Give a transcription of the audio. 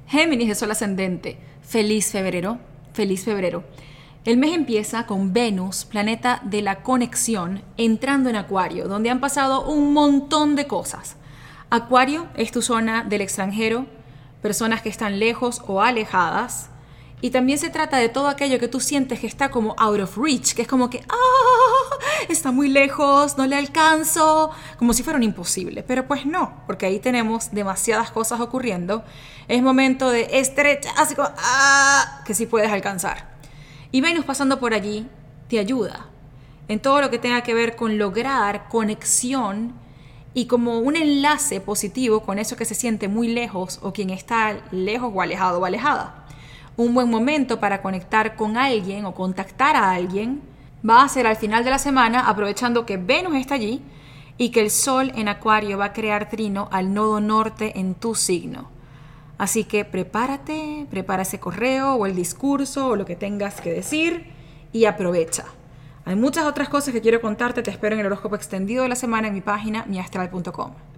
Géminis de Sol ascendente. Feliz febrero, feliz febrero. El mes empieza con Venus, planeta de la conexión, entrando en Acuario, donde han pasado un montón de cosas. Acuario es tu zona del extranjero, personas que están lejos o alejadas. Y también se trata de todo aquello que tú sientes que está como out of reach, que es como que está muy lejos, no le alcanzo, como si fuera un imposible. Pero pues no, porque ahí tenemos demasiadas cosas ocurriendo. Es momento de estrecha, así como que sí puedes alcanzar. Y Venus pasando por allí te ayuda en todo lo que tenga que ver con lograr conexión y como un enlace positivo con eso que se siente muy lejos o quien está lejos o alejado o alejada. Un buen momento para conectar con alguien o contactar a alguien va a ser al final de la semana, aprovechando que Venus está allí y que el Sol en Acuario va a crear trino al nodo norte en tu signo. Así que prepárate, prepara ese correo o el discurso o lo que tengas que decir y aprovecha. Hay muchas otras cosas que quiero contarte, te espero en el horóscopo extendido de la semana en mi página miastral.com.